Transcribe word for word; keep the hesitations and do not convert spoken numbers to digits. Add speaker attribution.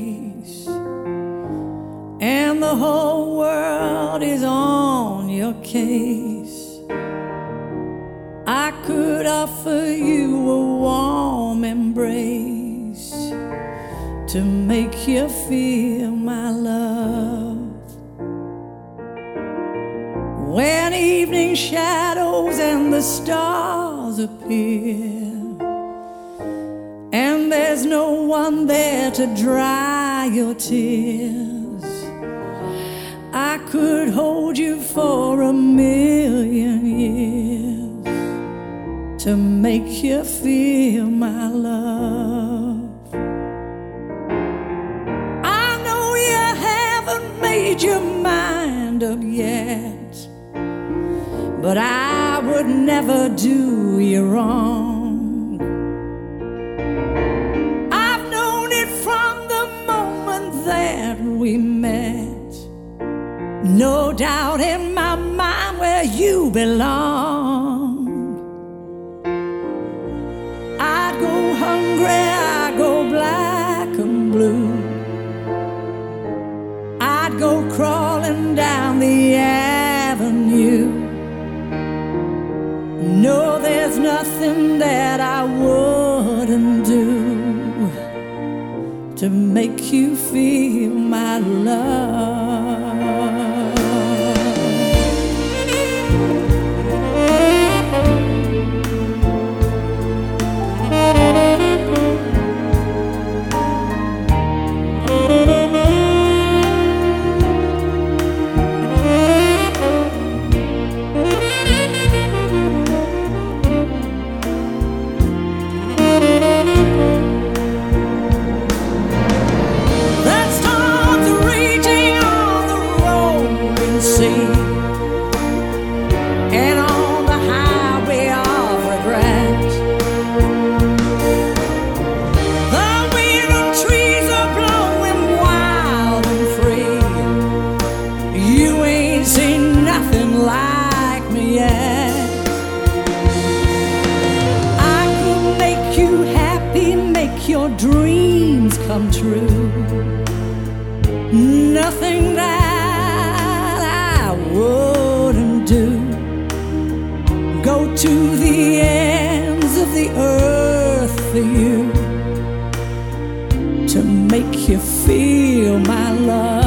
Speaker 1: face, and the whole world is on your case. I could offer you a warm embrace to make you feel my love. When evening shadows and the stars appear, and there's no one there to dry your tears, I could hold you for a million years to make you feel my love. I know you haven't made your mind up yet, but I would never do you wrong. I've known it from the moment that we met. No doubt in my mind where you belong. I'd go hungry, I'd go black and blue, I'd go crawling down the avenue. No, there's nothing that I wouldn't do to make you feel my love. And on the highway of regret, the wind and trees are blowing wild and free. You ain't seen nothing like me yet. I could make you happy, make your dreams come true. Nothing that wouldn't do. Go to the ends of the earth for you to make you feel my love.